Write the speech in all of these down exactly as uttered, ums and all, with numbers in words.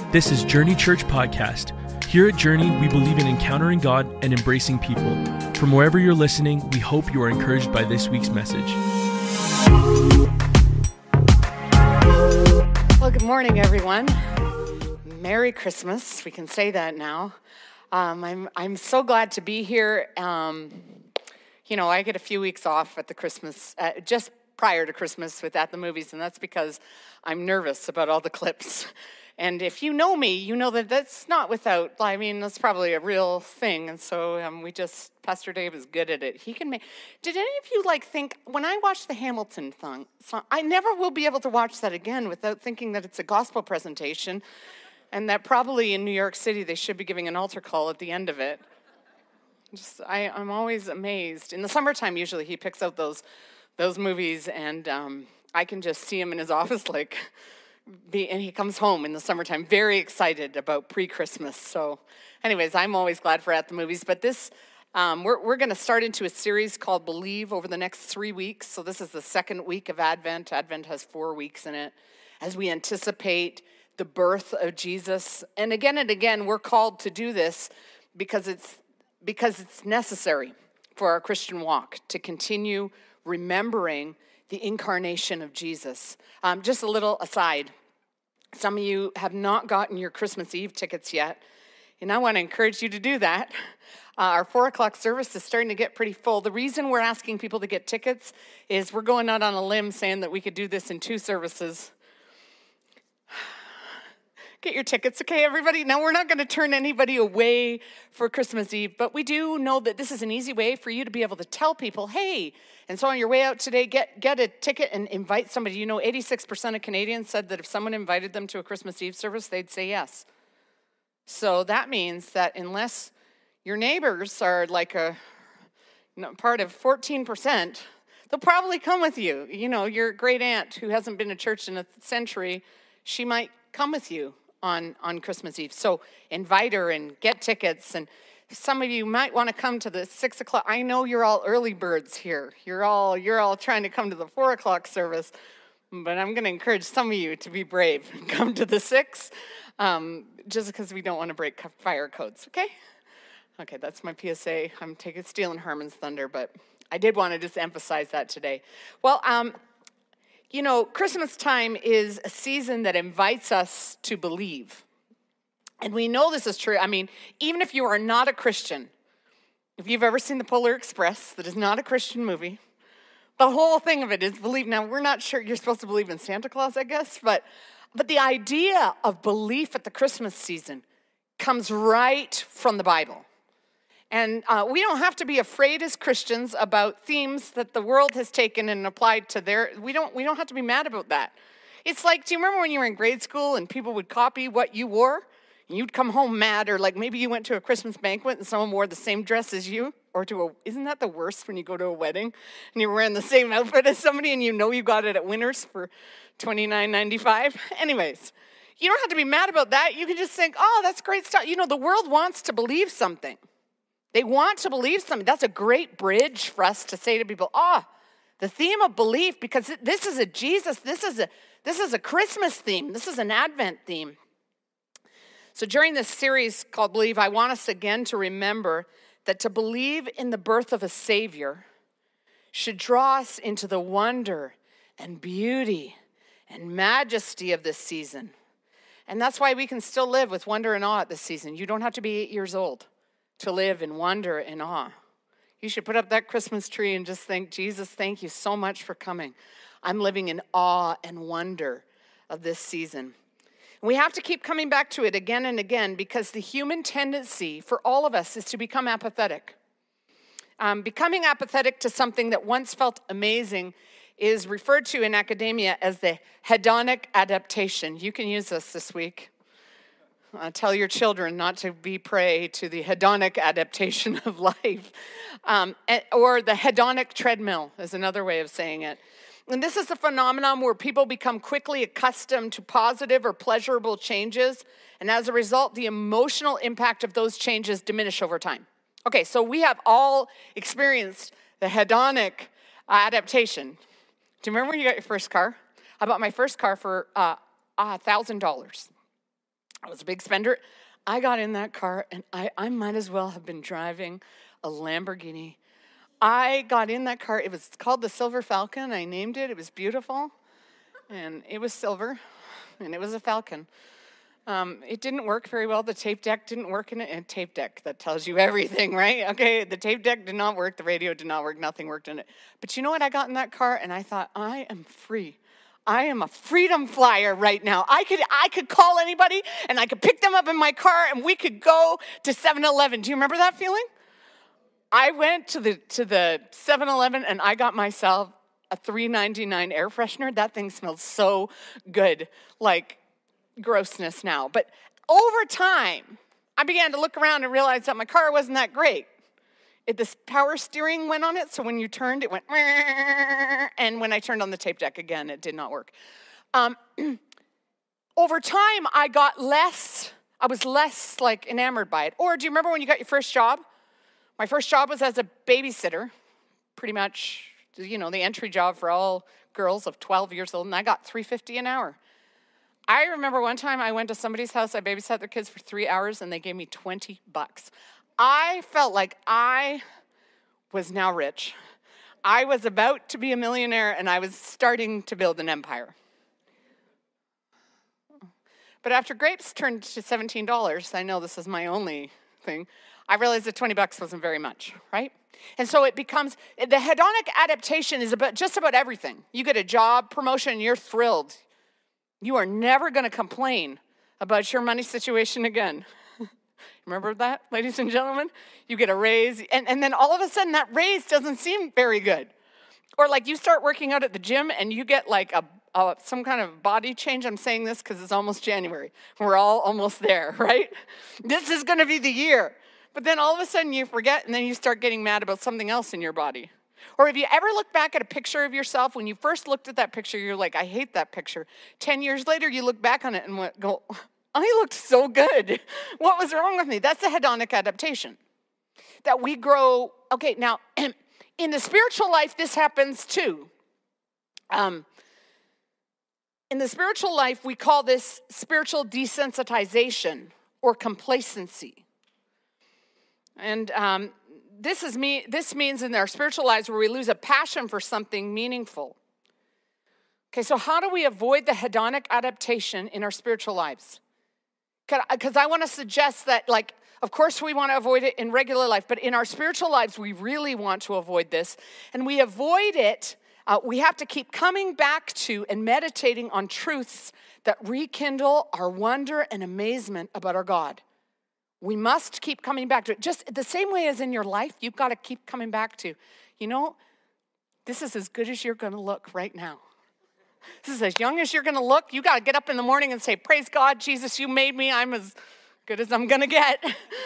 This is Journey Church Podcast. Here at Journey, we believe in encountering God and embracing people. From wherever you're listening, we hope you are encouraged by this week's message. Well, good morning, everyone. Merry Christmas. We can say that now. Um, I'm I'm so glad to be here. Um, you know, I get a few weeks off at the Christmas, uh, just prior to Christmas with At the Movies, and that's because I'm nervous about all the clips. And if you know me, you know that that's not without, I mean, that's probably a real thing. And so um, we just, Pastor Dave is good at it. He can make, did any of you like think, when I watch the Hamilton song, song, I never will be able to watch that again without thinking that it's a gospel presentation and that probably in New York City they should be giving an altar call at the end of it. Just, I, I'm always amazed. In the summertime, usually he picks out those, those movies and um, I can just see him in his office like, Be, and he comes home in the summertime very excited about pre-Christmas. So anyways, I'm always glad for At the Movies. But this, um, we're, we're going to start into a series called Believe over the next three weeks. So this is the second week of Advent. Advent has four weeks in it as we anticipate the birth of Jesus. And again and again, we're called to do this because it's, because it's necessary for our Christian walk to continue remembering the incarnation of Jesus. Um, just a little aside. Some of you have not gotten your Christmas Eve tickets yet, and I want to encourage you to do that. Uh, our four o'clock service is starting to get pretty full. The reason we're asking people to get tickets is we're going out on a limb saying that we could do this in two services. Get your tickets, okay, everybody? Now, we're not going to turn anybody away for Christmas Eve, but we do know that this is an easy way for you to be able to tell people, hey, and so on your way out today, get, get a ticket and invite somebody. You know, eighty-six percent of Canadians said that if someone invited them to a Christmas Eve service, they'd say yes. So that means that unless your neighbors are like a you know, part of fourteen percent, they'll probably come with you. You know, your great aunt who hasn't been to church in a century, she might come with you on, on Christmas Eve. So invite her and get tickets. And some of you might want to come to the six o'clock. I know you're all early birds here. You're all you're all trying to come to the four o'clock service. But I'm going to encourage some of you to be brave and come to the six, um, just because we don't want to break fire codes, okay? Okay, that's my P S A. I'm taking stealing Herman's thunder, but I did want to just emphasize that today. Well, um, you know, Christmas time is a season that invites us to believe. And we know this is true. I mean, even if you are not a Christian, if you've ever seen The Polar Express, that is not a Christian movie, the whole thing of it is believe. Now, we're not sure you're supposed to believe in Santa Claus, I guess, but, but the idea of belief at the Christmas season comes right from the Bible. And uh, we don't have to be afraid as Christians about themes that the world has taken and applied to their, we don't, we don't have to be mad about that. It's like, do you remember when you were in grade school and people would copy what you wore? And you'd come home mad, or like maybe you went to a Christmas banquet and someone wore the same dress as you, or to a, isn't that the worst when you go to a wedding and you're wearing the same outfit as somebody and you know you got it at Winners for twenty-nine ninety-five? Anyways, you don't have to be mad about that. You can just think, oh, that's great stuff. You know, the world wants to believe something. They want to believe something. That's a great bridge for us to say to people, ah, oh, the theme of belief, because this is a Jesus, this is a this is a Christmas theme. This is an Advent theme. So during this series called Believe, I want us again to remember that to believe in the birth of a Savior should draw us into the wonder and beauty and majesty of this season. And that's why we can still live with wonder and awe at this season. You don't have to be eight years old to live in wonder and awe. You should put up that Christmas tree and just think, Jesus, thank you so much for coming. I'm living in awe and wonder of this season. We have to keep coming back to it again and again because the human tendency for all of us is to become apathetic. Um, becoming apathetic to something that once felt amazing is referred to in academia as the hedonic adaptation. You can use this this week. Uh, tell your children not to be prey to the hedonic adaptation of life. Um, or the hedonic treadmill is another way of saying it. And this is a phenomenon where people become quickly accustomed to positive or pleasurable changes. And as a result, the emotional impact of those changes diminish over time. Okay, so we have all experienced the hedonic adaptation. Do you remember when you got your first car? I bought my first car for uh, one thousand dollars. I was a big spender. I got in that car, and I, I might as well have been driving a Lamborghini. I got in that car. It was called the Silver Falcon. I named it. It was beautiful, and it was silver, and it was a Falcon. Um, it didn't work very well. The tape deck didn't work in it. And tape deck, that tells you everything, right? Okay, the tape deck did not work. The radio did not work. Nothing worked in it. But you know what? I got in that car, and I thought, I am free. I am a freedom flyer right now. I could I could call anybody, and I could pick them up in my car, and we could go to seven eleven. Do you remember that feeling? I went to the to the seven eleven, and I got myself a three ninety-nine air freshener. That thing smelled so good, like grossness now. But over time, I began to look around and realize that my car wasn't that great. It, this power steering went on it, so when you turned, it went, and when I turned on the tape deck again, it did not work. Um, over time, I got less, I was less like enamored by it. Or do you remember when you got your first job? My first job was as a babysitter, pretty much, you know, the entry job for all girls of twelve years old, and I got three fifty an hour. I remember one time I went to somebody's house, I babysat their kids for three hours, and they gave me twenty bucks. I felt like I was now rich. I was about to be a millionaire, and I was starting to build an empire. But after grapes turned to seventeen dollars, I know this is my only thing, I realized that twenty bucks wasn't very much, right? And so it becomes, the hedonic adaptation is about just about everything. You get a job promotion, you're thrilled. You are never going to complain about your money situation again. Remember that, ladies and gentlemen? You get a raise, and, and then all of a sudden that raise doesn't seem very good. Or like you start working out at the gym and you get like a, a some kind of body change. I'm saying this because it's almost January. We're all almost there, right? This is going to be the year. But then all of a sudden you forget, and then you start getting mad about something else in your body. Or have you ever looked back at a picture of yourself? When you first looked at that picture, you're like, I hate that picture. Ten years later, you look back on it and went, go, I looked so good. What was wrong with me? That's a hedonic adaptation. That we grow, okay, now, in the spiritual life, this happens too. Um, in the spiritual life, we call this spiritual desensitization or complacency. And um, this is me. This means in our spiritual lives where we lose a passion for something meaningful. Okay, so how do we avoid the hedonic adaptation in our spiritual lives? Because I want to suggest that, like, of course we want to avoid it in regular life, but in our spiritual lives, we really want to avoid this. And we avoid it, uh, we have to keep coming back to and meditating on truths that rekindle our wonder and amazement about our God. We must keep coming back to it. Just the same way as in your life, you've got to keep coming back to, you know, this is as good as you're going to look right now. This is as young as you're going to look. You got to get up in the morning and say, praise God, Jesus, you made me. I'm as good as I'm going to get.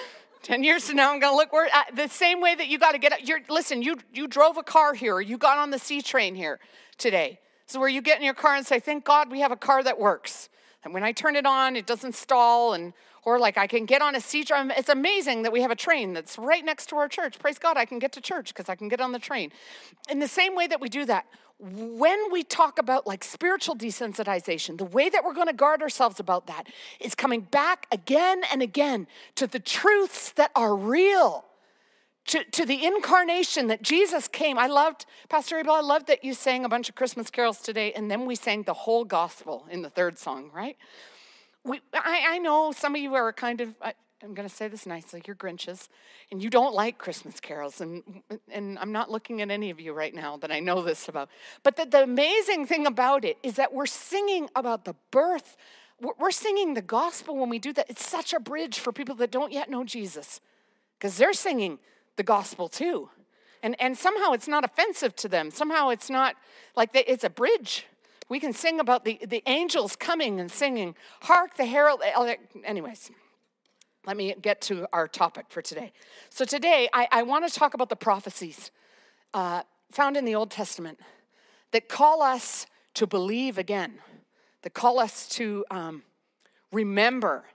Ten years from now, I'm going to look where, uh, the same way that you got to get up. You're, listen, you, you drove a car here. Or you got on the C train here today. So where you get in your car and say, thank God we have a car that works. And when I turn it on, it doesn't stall. And or like I can get on a C train. It's amazing that we have a train that's right next to our church. Praise God, I can get to church because I can get on the train. In the same way that we do that, when we talk about like spiritual desensitization, the way that we're going to guard ourselves about that is coming back again and again to the truths that are real, to, to the incarnation that Jesus came. I loved, Pastor Abel, I loved that you sang a bunch of Christmas carols today, and then we sang the whole gospel in the third song, right? We, I, I know some of you are kind of, I, I'm going to say this nicely, you're Grinches, and you don't like Christmas carols, and and I'm not looking at any of you right now that I know this about. But the, the amazing thing about it is that we're singing about the birth. We're, we're singing the gospel when we do that. It's such a bridge for people that don't yet know Jesus, because they're singing the gospel too. And, and somehow it's not offensive to them. Somehow it's not like they, it's a bridge. We can sing about the, the angels coming and singing, hark the herald. Anyways, let me get to our topic for today. So today, I, I want to talk about the prophecies uh, found in the Old Testament that call us to believe again, that call us to um, remember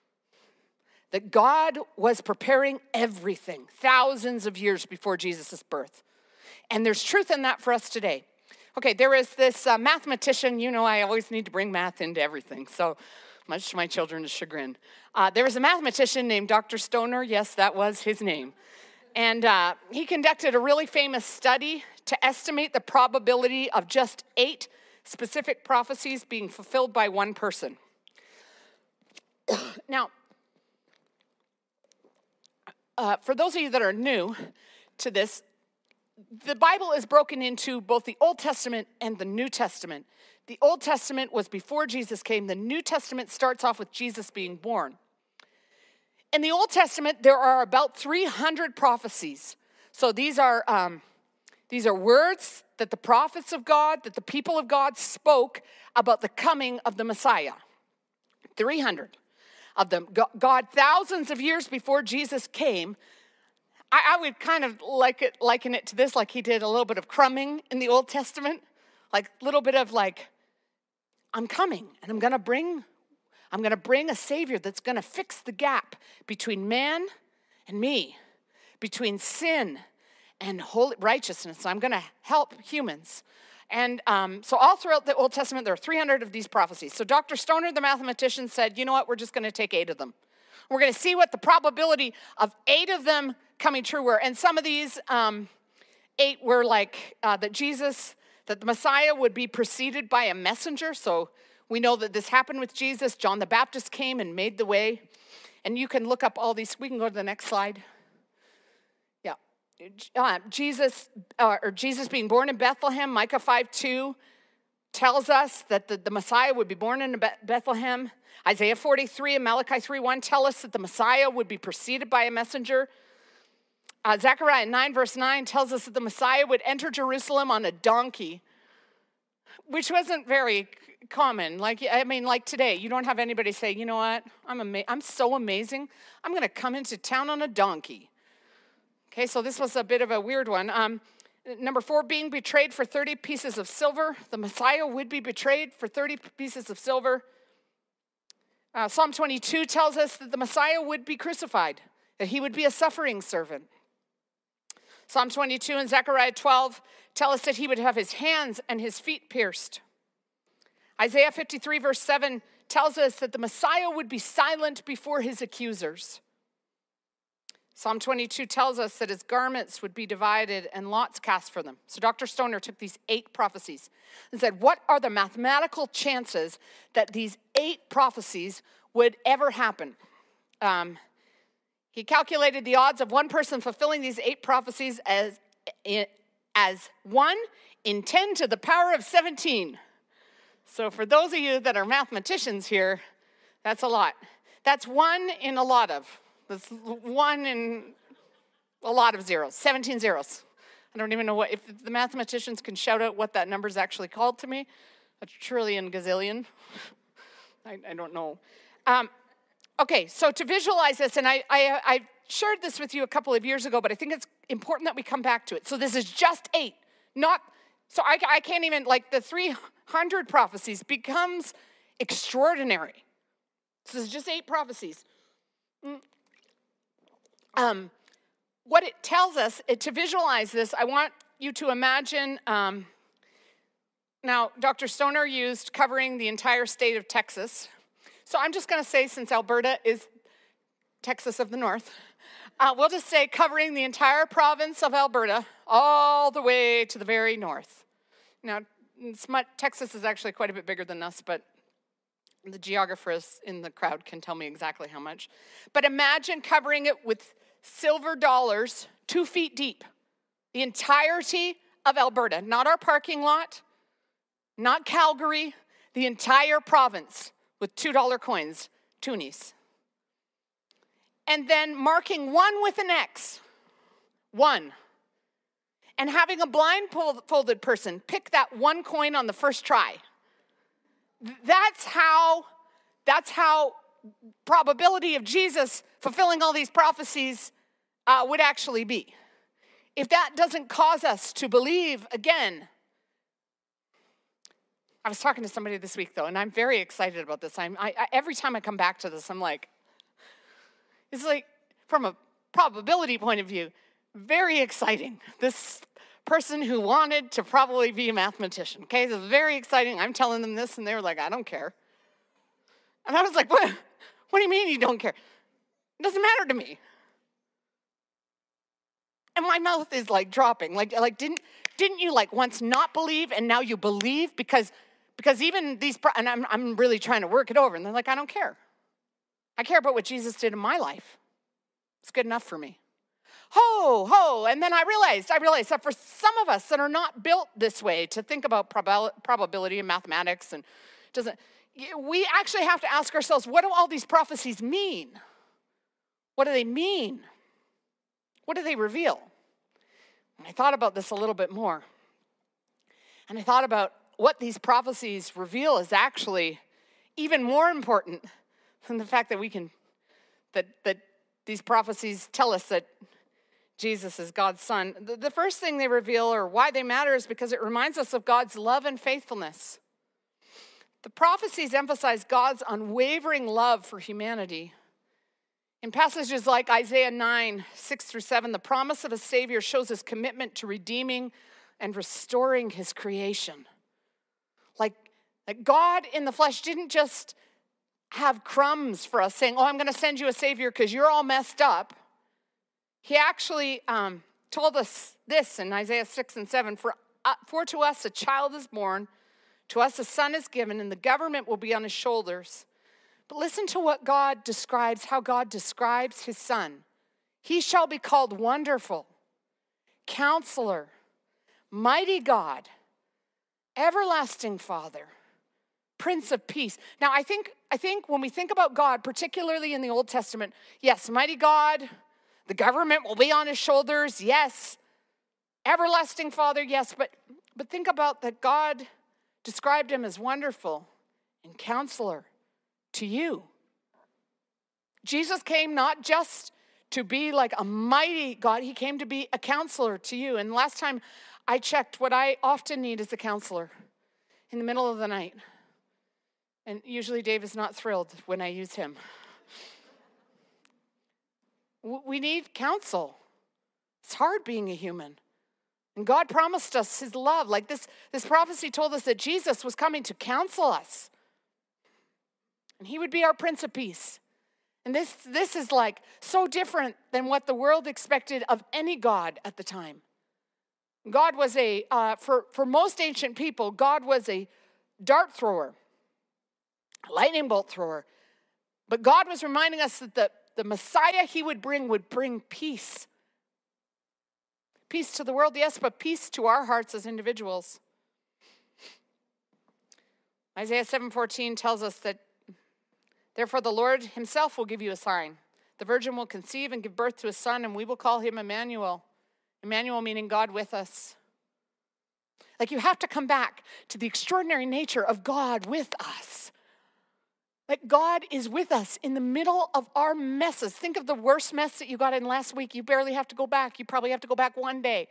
that God was preparing everything thousands of years before Jesus' birth. And there's truth in that for us today. Okay, there is this uh, mathematician. You know, I always need to bring math into everything. So much to my children's chagrin. Uh, there was a mathematician named Doctor Stoner. Yes, that was his name. And uh, he conducted a really famous study to estimate the probability of just eight specific prophecies being fulfilled by one person. Now, uh, for those of you that are new to this, the Bible is broken into both the Old Testament and the New Testament. The Old Testament was before Jesus came. The New Testament starts off with Jesus being born. In the Old Testament, there are about three hundred prophecies. So these are um, these are words that the prophets of God, that the people of God spoke about the coming of the Messiah. three hundred of them. God, thousands of years before Jesus came, I, I would kind of like it, liken it to this, like he did a little bit of crumbing in the Old Testament, like a little bit of like, I'm coming and I'm going to bring, I'm going to bring a Savior that's going to fix the gap between man and me, between sin and holy righteousness. I'm going to help humans. And um, so all throughout the Old Testament, there are three hundred of these prophecies. So Doctor Stoner, the mathematician, said, you know what, we're just going to take eight of them. We're going to see what the probability of eight of them coming true were. And some of these um, eight were like uh, that Jesus, that the Messiah would be preceded by a messenger. So we know that this happened with Jesus. John the Baptist came and made the way. And you can look up all these. We can go to the next slide. Yeah. Uh, Jesus, uh, or Jesus being born in Bethlehem, Micah five two tells us that the, the Messiah would be born in Bethlehem. Isaiah forty-three and Malachi three one tell us that the Messiah would be preceded by a messenger. Uh, Zechariah nine verse nine tells us that the Messiah would enter Jerusalem on a donkey, which wasn't very common. Like, I mean, like today, you don't have anybody say, you know what, I'm ama- I'm so amazing, I'm going to come into town on a donkey. Okay, so this was a bit of a weird one. Um, number four, being betrayed for thirty pieces of silver. The Messiah would be betrayed for thirty pieces of silver. Uh, Psalm twenty-two tells us that the Messiah would be crucified, that he would be a suffering servant. Psalm twenty-two and Zechariah twelve tell us that he would have his hands and his feet pierced. Isaiah fifty-three verse seven tells us that the Messiah would be silent before his accusers. Psalm twenty-two tells us that his garments would be divided and lots cast for them. So Doctor Stoner took these eight prophecies and said, what are the mathematical chances that these eight prophecies would ever happen? Um, he calculated the odds of one person fulfilling these eight prophecies as, as one in ten to the power of seventeen. So for those of you that are mathematicians here, that's a lot. That's one in a lot of. That's one in a lot of zeros, seventeen zeros. I don't even know what, if the mathematicians can shout out what that number is actually called to me. A trillion gazillion. I, I don't know. Um, okay, so to visualize this, and I, I, I shared this with you a couple of years ago, but I think it's important that we come back to it. So this is just eight, not, so I, I can't even, like the three hundred prophecies becomes extraordinary. So this is just eight prophecies. Mm. Um, what it tells us, it, to visualize this, I want you to imagine, um, now Doctor Stoner used covering the entire state of Texas. So I'm just going to say, since Alberta is Texas of the North, uh, we'll just say covering the entire province of Alberta all the way to the very north. Now, it's much, Texas is actually quite a bit bigger than us, but the geographers in the crowd can tell me exactly how much. But imagine covering it with silver dollars, two feet deep. The entirety of Alberta, not our parking lot, not Calgary, the entire province with two dollar coins, toonies. And then marking one with an X, one. And having a blindfolded person pick that one coin on the first try. That's how, that's how probability of Jesus fulfilling all these prophecies uh, would actually be. If that doesn't cause us to believe again. I was talking to somebody this week, though, and I'm very excited about this. I'm, I, I, every time I come back to this, I'm like, it's like, from a probability point of view, very exciting. This person who wanted to probably be a mathematician, okay? This is very exciting. I'm telling them this, and they're like, I don't care. And I was like, what, what do you mean you don't care? It doesn't matter to me. And my mouth is like dropping. Like, like didn't didn't you like once not believe and now you believe? Because because even these, and I'm I'm really trying to work it over. And they're like, I don't care. I care about what Jesus did in my life. It's good enough for me. Ho, ho. And then I realized, I realized that for some of us that are not built this way to think about prob- probability and mathematics and doesn't, we actually have to ask ourselves, what do all these prophecies mean? What do they mean? What do they reveal? And I thought about this a little bit more. And I thought about what these prophecies reveal is actually even more important than the fact that we can, that that these prophecies tell us that Jesus is God's son. The, the first thing they reveal or why they matter is because it reminds us of God's love and faithfulness. The prophecies emphasize God's unwavering love for humanity. In passages like Isaiah nine, six through seven, the promise of a Savior shows his commitment to redeeming and restoring his creation. Like, like God in the flesh didn't just have crumbs for us saying, oh, I'm going to send you a Savior because you're all messed up. He actually um, told us this in Isaiah six and seven, for, uh, for to us a child is born, to us a son is given, and the government will be on his shoulders. But listen to what God describes, how God describes his son. He shall be called Wonderful, Counselor, Mighty God, Everlasting Father, Prince of Peace. Now, I think, I think when we think about God, particularly in the Old Testament, yes, Mighty God, the government will be on his shoulders, yes. Everlasting Father, yes. But, but think about that God described him as wonderful and counselor to you. Jesus came not just to be like a mighty God. He came to be a counselor to you. And last time I checked, what I often need is a counselor in the middle of the night. And usually Dave is not thrilled when I use him. We need counsel. It's hard being a human. And God promised us his love. Like this, this prophecy told us that Jesus was coming to counsel us. And he would be our Prince of Peace. And this, this is like so different than what the world expected of any God at the time. God was a, uh, for, for most ancient people, God was a dart thrower, a lightning bolt thrower. But God was reminding us that the, the Messiah he would bring would bring peace. Peace to the world, yes, but peace to our hearts as individuals. Isaiah seven fourteen tells us that, therefore the Lord himself will give you a sign. The virgin will conceive and give birth to a son, and we will call him Emmanuel. Emmanuel meaning God with us. Like you have to come back to the extraordinary nature of God with us. Like God is with us in the middle of our messes. Think of the worst mess that you got in last week. You barely have to go back. You probably have to go back one day.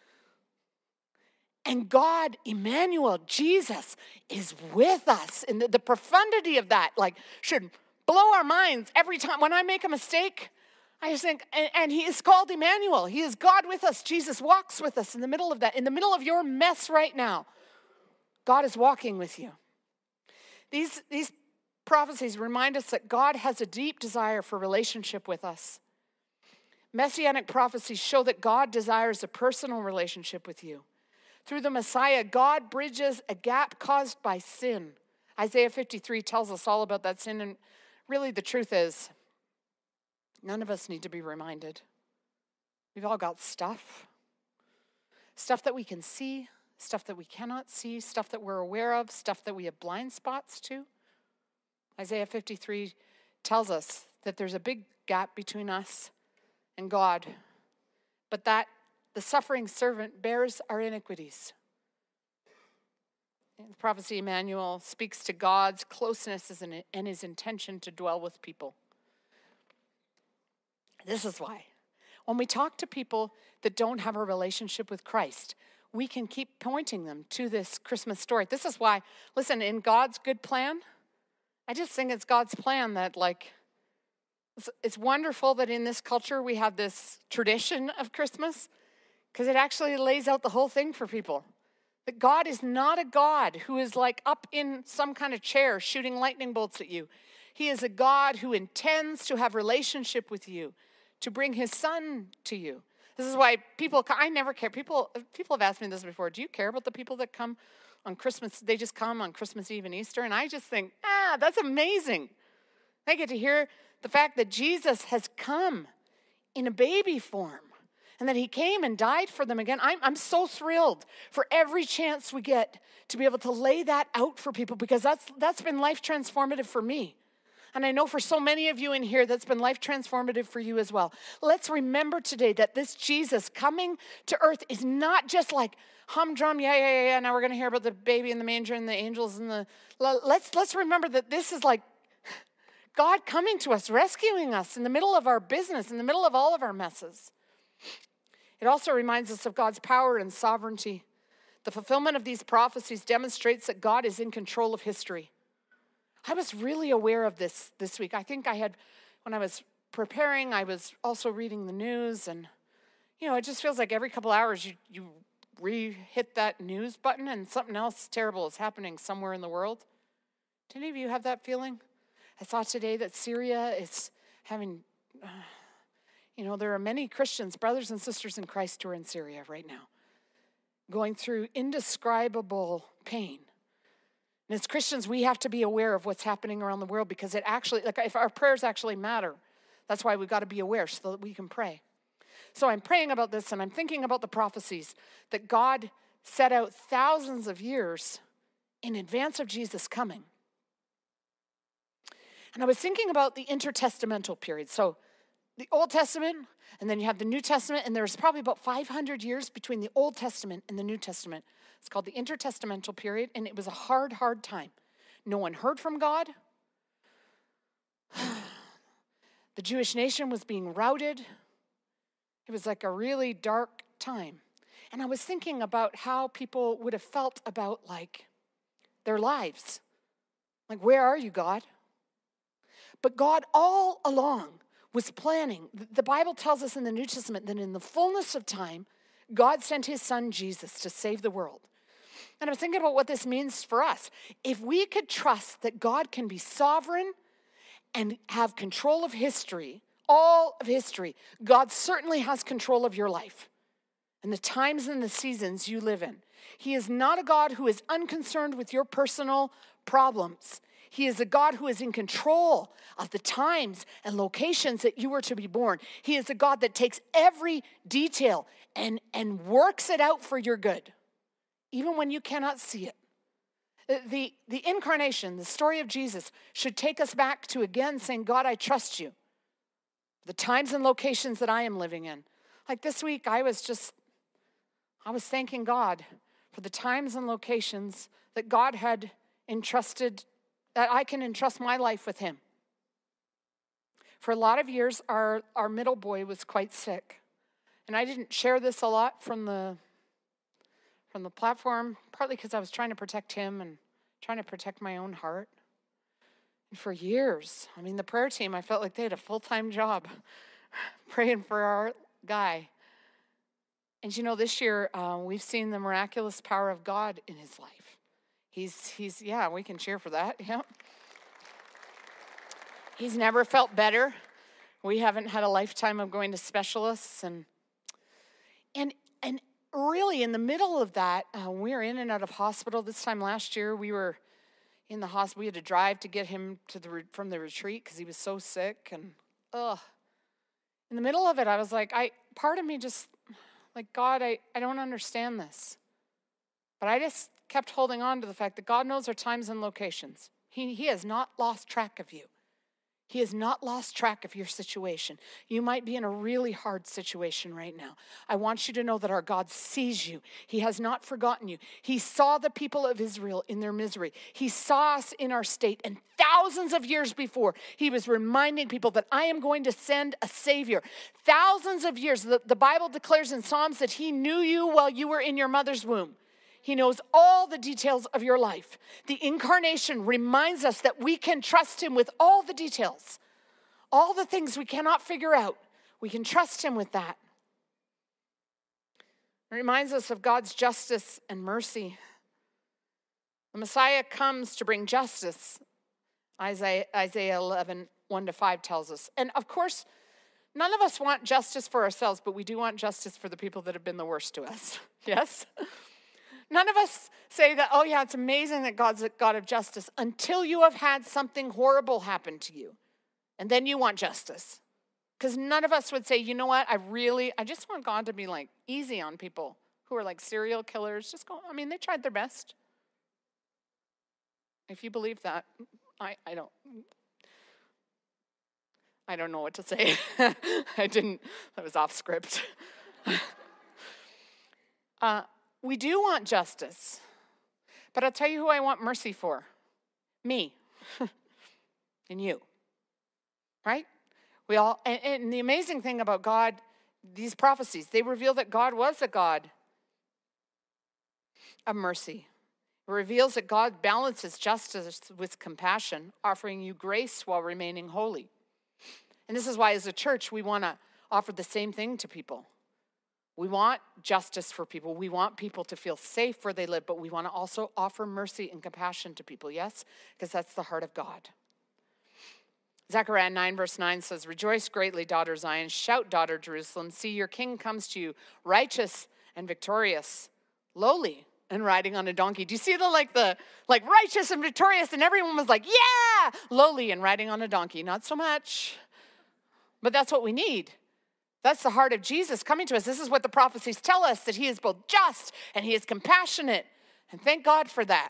And God, Emmanuel, Jesus, is with us. And the, the profundity of that, like, should blow our minds every time. When I make a mistake, I just think, and, and he is called Emmanuel. He is God with us. Jesus walks with us in the middle of that. In the middle of your mess right now, God is walking with you. These, these prophecies remind us that God has a deep desire for relationship with us. Messianic prophecies show that God desires a personal relationship with you. Through the Messiah, God bridges a gap caused by sin. Isaiah fifty-three tells us all about that sin, and really the truth is, none of us need to be reminded. We've all got stuff. Stuff that we can see, stuff that we cannot see, stuff that we're aware of, stuff that we have blind spots to. Isaiah fifty-three tells us that there's a big gap between us and God, but that the suffering servant bears our iniquities. The prophecy Emmanuel speaks to God's closeness and his intention to dwell with people. This is why. When we talk to people that don't have a relationship with Christ, we can keep pointing them to this Christmas story. This is why, listen, in God's good plan, I just think it's God's plan that, like, it's, it's wonderful that in this culture we have this tradition of Christmas, because it actually lays out the whole thing for people. That God is not a God who is like up in some kind of chair shooting lightning bolts at you. He is a God who intends to have relationship with you, to bring his son to you. This is why people, I never care. People, people have asked me this before. Do you care about the people that come on Christmas? They just come on Christmas Eve and Easter. And I just think, ah, that's amazing. I get to hear the fact that Jesus has come in a baby form and that he came and died for them again. I'm, I'm so thrilled for every chance we get to be able to lay that out for people, because that's that's been life transformative for me. And I know for so many of you in here, that's been life transformative for you as well. Let's remember today that this Jesus coming to earth is not just like humdrum, yeah, yeah, yeah, yeah. Now we're going to hear about the baby in the manger and the angels and the, let's, let's remember that this is like God coming to us, rescuing us in the middle of our business, in the middle of all of our messes. It also reminds us of God's power and sovereignty. The fulfillment of these prophecies demonstrates that God is in control of history. I was really aware of this this week. I think I had, when I was preparing, I was also reading the news, and, you know, it just feels like every couple hours you, you re-hit that news button and something else terrible is happening somewhere in the world. Do any of you have that feeling? I saw today that Syria is having, uh, you know, there are many Christians, brothers and sisters in Christ, who are in Syria right now, going through indescribable pain. And as Christians, we have to be aware of what's happening around the world, because it actually, like, if our prayers actually matter, that's why we've got to be aware so that we can pray. So I'm praying about this, and I'm thinking about the prophecies that God set out thousands of years in advance of Jesus coming. And I was thinking about the intertestamental period. So the Old Testament, and then you have the New Testament, and there's probably about five hundred years between the Old Testament and the New Testament. It's called the intertestamental period, and it was a hard, hard time. No one heard from God. The Jewish nation was being routed. It was like a really dark time. And I was thinking about how people would have felt about, like, their lives. Like, where are you, God? But God all along was planning. The Bible tells us in the New Testament that in the fullness of time, God sent his son Jesus to save the world. And I was thinking about what this means for us. If we could trust that God can be sovereign and have control of history, all of history, God certainly has control of your life and the times and the seasons you live in. He is not a God who is unconcerned with your personal problems. He is a God who is in control of the times and locations that you were to be born. He is a God that takes every detail and, and works it out for your good, even when you cannot see it. The, the incarnation, the story of Jesus, should take us back to, again, saying, God, I trust you. The times and locations that I am living in. Like this week, I was just, I was thanking God for the times and locations that God had entrusted, that I can entrust my life with him. For a lot of years, our, our middle boy was quite sick. And I didn't share this a lot from the from the platform, partly because I was trying to protect him and trying to protect my own heart. And for years, I mean, the prayer team, I felt like they had a full-time job praying for our guy. And you know, this year, uh, we've seen the miraculous power of God in his life. He's, he's, yeah, we can cheer for that, yeah. He's never felt better. We haven't had a lifetime of going to specialists. And, and, and really, in the middle of that, uh, we were in and out of hospital. This time last year, we were in the hospital. We had to drive to get him to the from the retreat because he was so sick. And, ugh. In the middle of it, I was like, I part of me just, like, God, I, I don't understand this. But I just kept holding on to the fact that God knows our times and locations. He, he has not lost track of you. He has not lost track of your situation. You might be in a really hard situation right now. I want you to know that our God sees you. He has not forgotten you. He saw the people of Israel in their misery. He saw us in our state. And thousands of years before, he was reminding people that I am going to send a Savior. Thousands of years, the, the Bible declares in Psalms that he knew you while you were in your mother's womb. He knows all the details of your life. The incarnation reminds us that we can trust him with all the details. All the things we cannot figure out, we can trust him with that. It reminds us of God's justice and mercy. The Messiah comes to bring justice, Isaiah, Isaiah eleven, one to five tells us. And of course, none of us want justice for ourselves, but we do want justice for the people that have been the worst to us. Yes? None of us say that, oh yeah, it's amazing that God's a God of justice until you have had something horrible happen to you. And then you want justice. Because none of us would say, you know what, I really, I just want God to be like easy on people who are like serial killers. Just go, I mean, they tried their best. If you believe that, I, I don't, I don't know what to say. I didn't, that was off script. uh, we do want justice. But I'll tell you who I want mercy for. Me. And you. Right? We all, and, and the amazing thing about God, these prophecies, they reveal that God was a God of mercy. It reveals that God balances justice with compassion, offering you grace while remaining holy. And this is why as a church, we want to offer the same thing to people. We want justice for people. We want people to feel safe where they live, but we want to also offer mercy and compassion to people, yes? Because that's the heart of God. Zechariah nine verse nine says, rejoice greatly, daughter Zion. Shout, daughter Jerusalem. See, your king comes to you, righteous and victorious, lowly and riding on a donkey. Do you see the like the like righteous and victorious? And everyone was like, yeah, lowly and riding on a donkey. Not so much. But that's what we need. That's the heart of Jesus coming to us. This is what the prophecies tell us, that he is both just and he is compassionate. And thank God for that.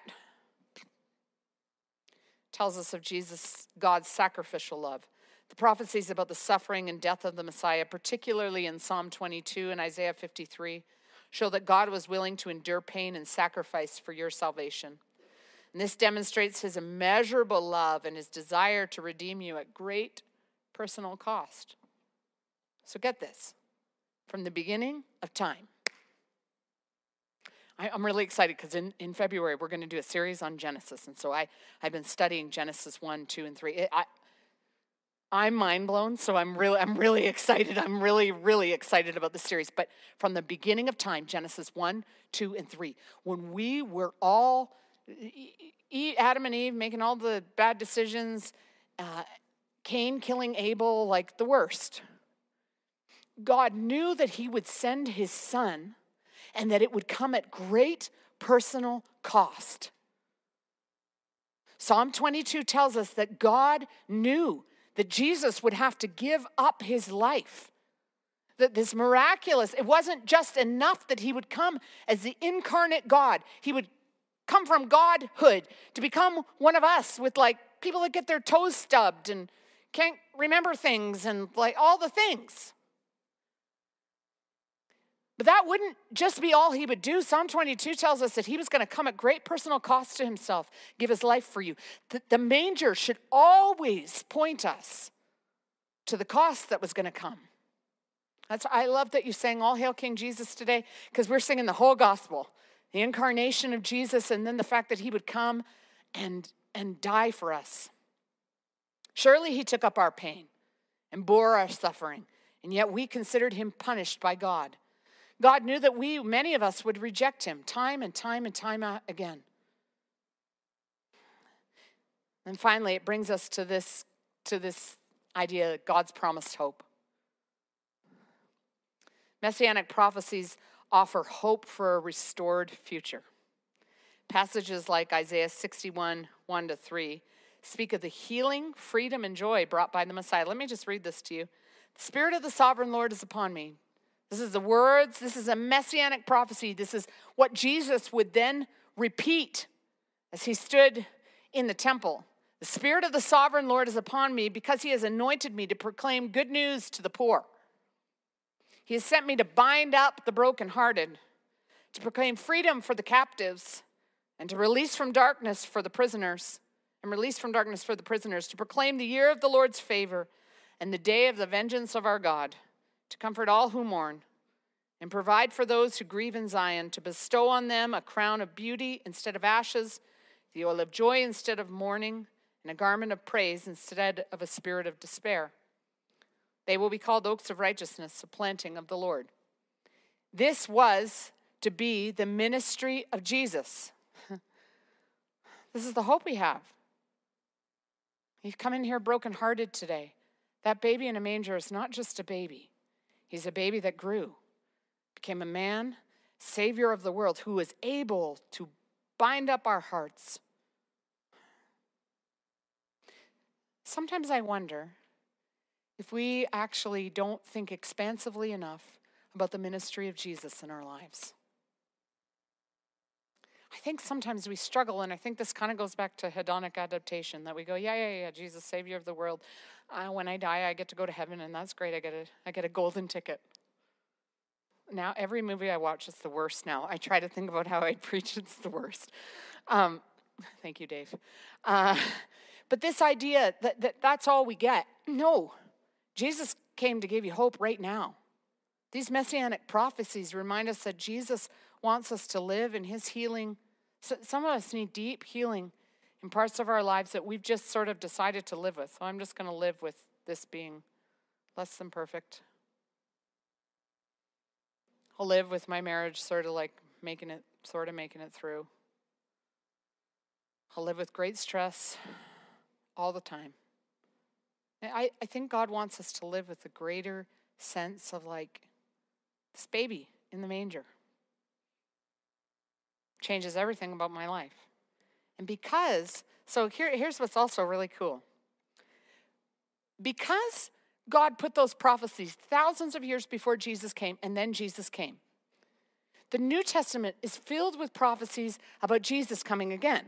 Tells us of Jesus, God's sacrificial love. The prophecies about the suffering and death of the Messiah, particularly in Psalm twenty-two and Isaiah fifty-three, show that God was willing to endure pain and sacrifice for your salvation. And this demonstrates his immeasurable love and his desire to redeem you at great personal cost. So get this, from the beginning of time. I, I'm really excited because in, in February, we're going to do a series on Genesis. And so I, I've been studying Genesis one, two, and three. It, I, I'm mind blown, so I'm really, I'm really excited. I'm really, really excited about the series. But from the beginning of time, Genesis one, two, and three, when we were all, Adam and Eve making all the bad decisions, uh, Cain killing Abel like the worst, God knew that he would send his son and that it would come at great personal cost. Psalm twenty-two tells us that God knew that Jesus would have to give up his life. That this miraculous, it wasn't just enough that he would come as the incarnate God. He would come from Godhood to become one of us with like people that get their toes stubbed and can't remember things and like all the things. But that wouldn't just be all he would do. Psalm twenty-two tells us that he was going to come at great personal cost to himself, give his life for you. The, the manger should always point us to the cost that was going to come. That's I love that you sang All Hail King Jesus today, because we're singing the whole gospel, the incarnation of Jesus, and then the fact that he would come and, and die for us. Surely he took up our pain and bore our suffering, and yet we considered him punished by God. God knew that we, many of us, would reject him time and time and time again. And finally, it brings us to this, to this idea, God's promised hope. Messianic prophecies offer hope for a restored future. Passages like Isaiah sixty-one, one to three, speak of the healing, freedom, and joy brought by the Messiah. Let me just read this to you. The Spirit of the Sovereign Lord is upon me. This is the words, this is a messianic prophecy. This is what Jesus would then repeat as he stood in the temple. The Spirit of the Sovereign Lord is upon me because he has anointed me to proclaim good news to the poor. He has sent me to bind up the brokenhearted, to proclaim freedom for the captives, and to release from darkness for the prisoners, and release from darkness for the prisoners, to proclaim the year of the Lord's favor and the day of the vengeance of our God, to comfort all who mourn, and provide for those who grieve in Zion, to bestow on them a crown of beauty instead of ashes, the oil of joy instead of mourning, and a garment of praise instead of a spirit of despair. They will be called oaks of righteousness, a planting of the Lord. This was to be the ministry of Jesus. This is the hope we have. You've come in here brokenhearted today. That baby in a manger is not just a baby. He's a baby that grew, became a man, Savior of the world, who is able to bind up our hearts. Sometimes I wonder if we actually don't think expansively enough about the ministry of Jesus in our lives. I think sometimes we struggle, and I think this kind of goes back to hedonic adaptation, that we go, yeah, yeah, yeah, Jesus, Savior of the world. Uh, when I die, I get to go to heaven, and that's great. I get a, I get a golden ticket. Now, every movie I watch is the worst now. I try to think about how I preach, it's the worst. Um, thank you, Dave. Uh, but this idea that, that that's all we get, no. Jesus came to give you hope right now. These messianic prophecies remind us that Jesus wants us to live in his healing. So some of us need deep healing in parts of our lives that we've just sort of decided to live with. So I'm just going to live with this being less than perfect. I'll live with my marriage sort of like making it, sort of making it through. I'll live with great stress all the time. I, I think God wants us to live with a greater sense of like this baby in the manger. Changes everything about my life. And because, so here, here's what's also really cool. Because God put those prophecies thousands of years before Jesus came, and then Jesus came, the New Testament is filled with prophecies about Jesus coming again.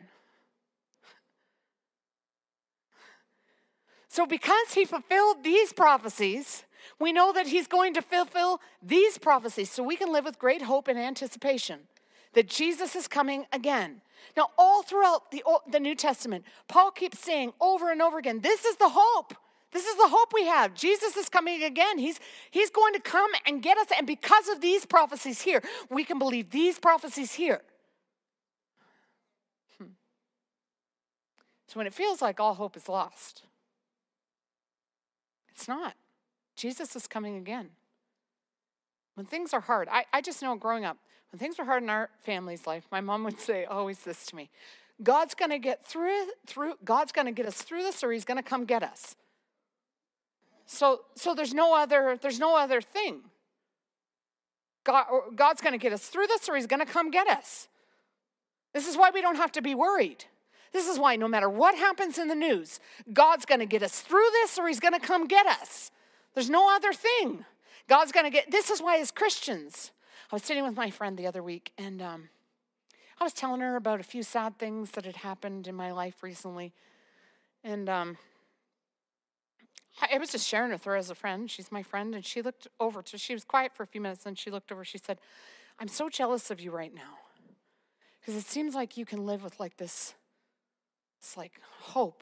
So because he fulfilled these prophecies, we know that he's going to fulfill these prophecies, so we can live with great hope and anticipation that Jesus is coming again. Now, all throughout the, the New Testament, Paul keeps saying over and over again, this is the hope. This is the hope we have. Jesus is coming again. He's, he's going to come and get us. And because of these prophecies here, we can believe these prophecies here. Hmm. So when it feels like all hope is lost, it's not. Jesus is coming again. When things are hard, I, I just know growing up, when things were hard in our family's life, my mom would say always this to me, God's going to get through, through, God's going to get us through this, or he's going to come get us. So, so there's no other, there's no other thing. God, or God's going to get us through this, or he's going to come get us. This is why we don't have to be worried. This is why no matter what happens in the news, God's going to get us through this, or he's going to come get us. There's no other thing. God's going to get, this is why as Christians, I was sitting with my friend the other week, and um, I was telling her about a few sad things that had happened in my life recently. And um, I was just sharing with her as a friend. She's my friend, and she looked over to, she was quiet for a few minutes, and she looked over, she said, I'm so jealous of you right now. Because it seems like you can live with like this, this like hope.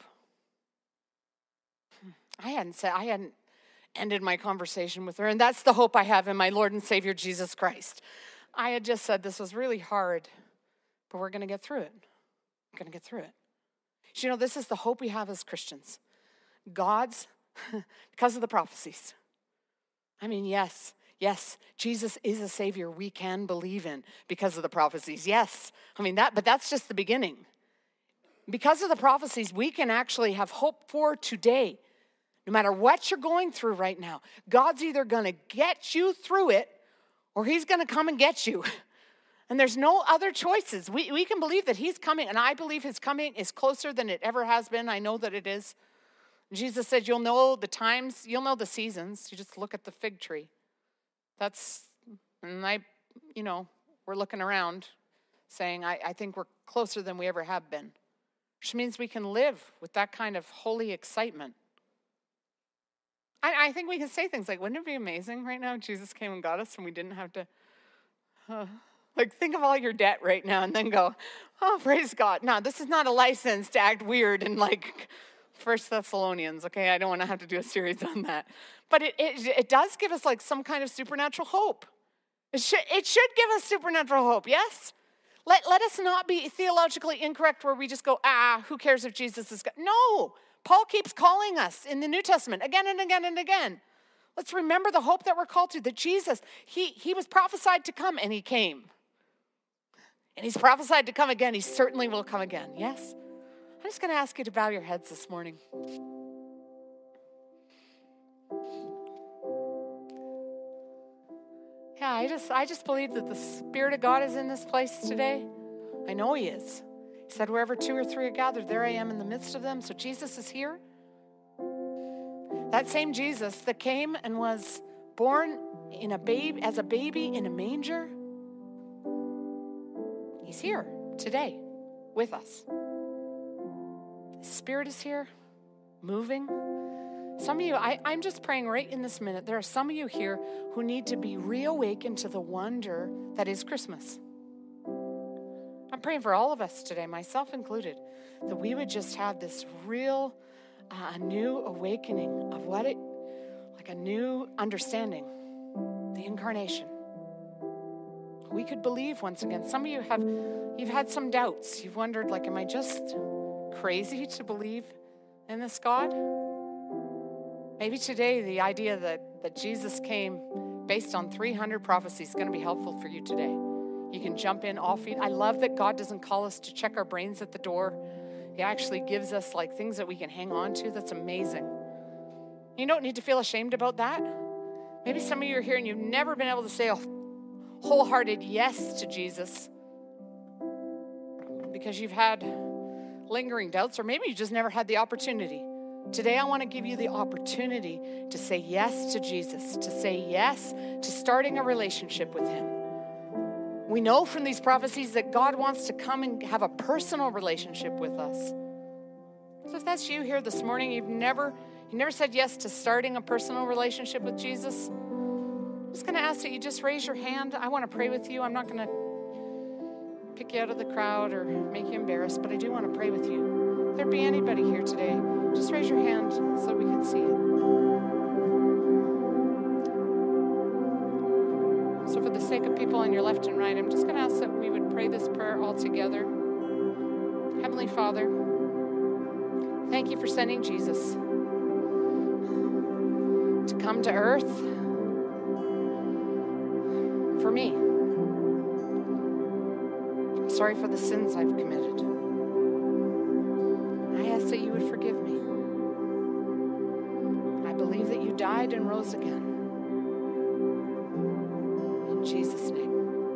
I hadn't said, I hadn't ended my conversation with her, and that's the hope I have in my Lord and Savior, Jesus Christ. I had just said this was really hard, but we're going to get through it. We're going to get through it. You know, this is the hope we have as Christians. God's, because of the prophecies. I mean, yes, yes, Jesus is a Savior we can believe in because of the prophecies. Yes, I mean that, but that's just the beginning. Because of the prophecies, we can actually have hope for today. No matter what you're going through right now, God's either going to get you through it or he's going to come and get you. And there's no other choices. We, we can believe that he's coming, and I believe his coming is closer than it ever has been. I know that it is. Jesus said you'll know the times, you'll know the seasons. You just look at the fig tree. That's, and I, you know, we're looking around saying, I, I think we're closer than we ever have been. Which means we can live with that kind of holy excitement. I, I think we can say things like, wouldn't it be amazing right now if Jesus came and got us and we didn't have to, uh, like, think of all your debt right now and then go, oh, praise God. No, this is not a license to act weird and like First Thessalonians, okay? I don't want to have to do a series on that. But it, it, it does give us like some kind of supernatural hope. It should, it should give us supernatural hope, yes? Let, let us not be theologically incorrect where we just go, ah, who cares if Jesus is God? No. Paul keeps calling us in the New Testament again and again and again. Let's remember the hope that we're called to, that Jesus, he, he was prophesied to come, and he came. And he's prophesied to come again. He certainly will come again, yes? I'm just going to ask you to bow your heads this morning. Yeah, I just I just believe that the Spirit of God is in this place today. I know He is. He said, wherever two or three are gathered, there I am in the midst of them. So Jesus is here. That same Jesus that came and was born in a babe as a baby in a manger, He's here today with us. His Spirit is here, moving. Some of you, I, I'm just praying right in this minute, there are some of you here who need to be reawakened to the wonder that is Christmas. I'm praying for all of us today, myself included, that we would just have this real, uh, a new awakening of what it, like a new understanding, the incarnation. We could believe once again. Some of you have, you've had some doubts. You've wondered, like, am I just crazy to believe in this God? Maybe today the idea that, that Jesus came based on three hundred prophecies is going to be helpful for you today. You can jump in all feet. I love that God doesn't call us to check our brains at the door. He actually gives us like things that we can hang on to. That's amazing. You don't need to feel ashamed about that. Maybe some of you are here and you've never been able to say a wholehearted yes to Jesus because you've had lingering doubts, or maybe you just never had the opportunity. Today, I want to give you the opportunity to say yes to Jesus, to say yes to starting a relationship with Him. We know from these prophecies that God wants to come and have a personal relationship with us. So if that's you here this morning, you've never, you never said yes to starting a personal relationship with Jesus, I'm just going to ask that you just raise your hand. I want to pray with you. I'm not going to pick you out of the crowd or make you embarrassed, but I do want to pray with you. If there be anybody here today, just raise your hand so we can see it. So for the sake of people on your left and right, I'm just going to ask that we would pray this prayer all together. Heavenly Father, thank you for sending Jesus to come to earth for me. I'm sorry for the sins I've committed. I ask that you would forgive me. I believe that you died and rose again. In Jesus' name,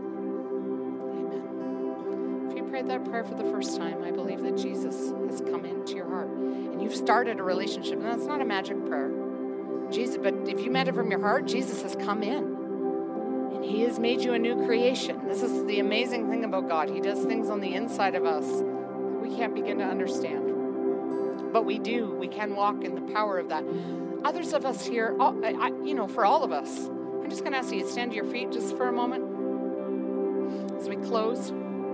amen. If you prayed that prayer for the first time, I believe that Jesus has come into your heart and you've started a relationship. And that's not a magic prayer. Jesus, but if you meant it from your heart, Jesus has come in. And He has made you a new creation. This is the amazing thing about God. He does things on the inside of us that we can't begin to understand. But we do. We can walk in the power of that. Others of us here, I, you know, for all of us, I'm just going to ask you to stand to your feet just for a moment as we close.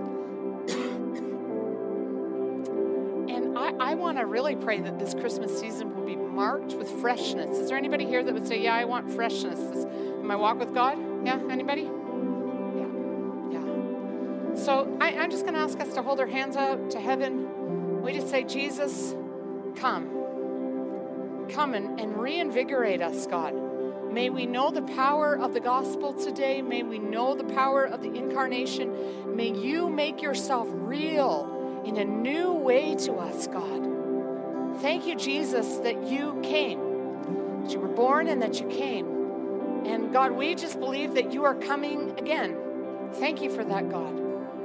And I, I want to really pray that this Christmas season will be marked with freshness. Is there anybody here that would say, yeah, I want freshness this, in my walk with God? Yeah, anybody? Yeah, yeah. So I, I'm just going to ask us to hold our hands out to heaven. We just say, Jesus, come. Come and, and reinvigorate us, God. May we know the power of the gospel today. May we know the power of the incarnation. May you make yourself real in a new way to us, God. Thank you, Jesus, that you came, that you were born and that you came. And God, we just believe that you are coming again. Thank you for that, God.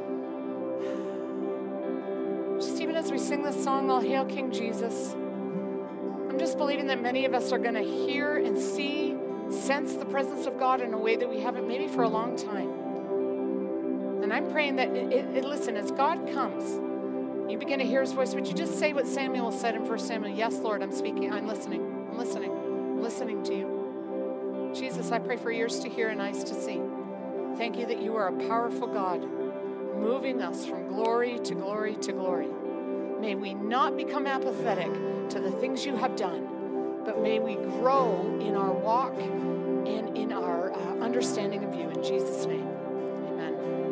Just even as we sing this song, All Hail King Jesus, I'm just believing that many of us are going to hear and see, sense the presence of God in a way that we haven't maybe for a long time. And I'm praying that, it, it, listen, as God comes, you begin to hear His voice. Would you just say what Samuel said in First Samuel? Yes, Lord, I'm speaking. I'm listening. I'm listening. I'm listening to you. Jesus, I pray for ears to hear and eyes to see. Thank you that you are a powerful God, moving us from glory to glory to glory. May we not become apathetic to the things you have done, but may we grow in our walk and in our uh, understanding of you. In Jesus' name, amen.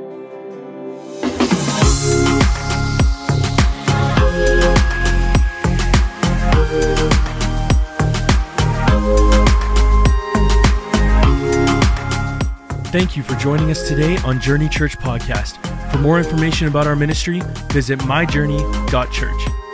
Thank you for joining us today on Journey Church Podcast. For more information about our ministry, visit my journey dot church.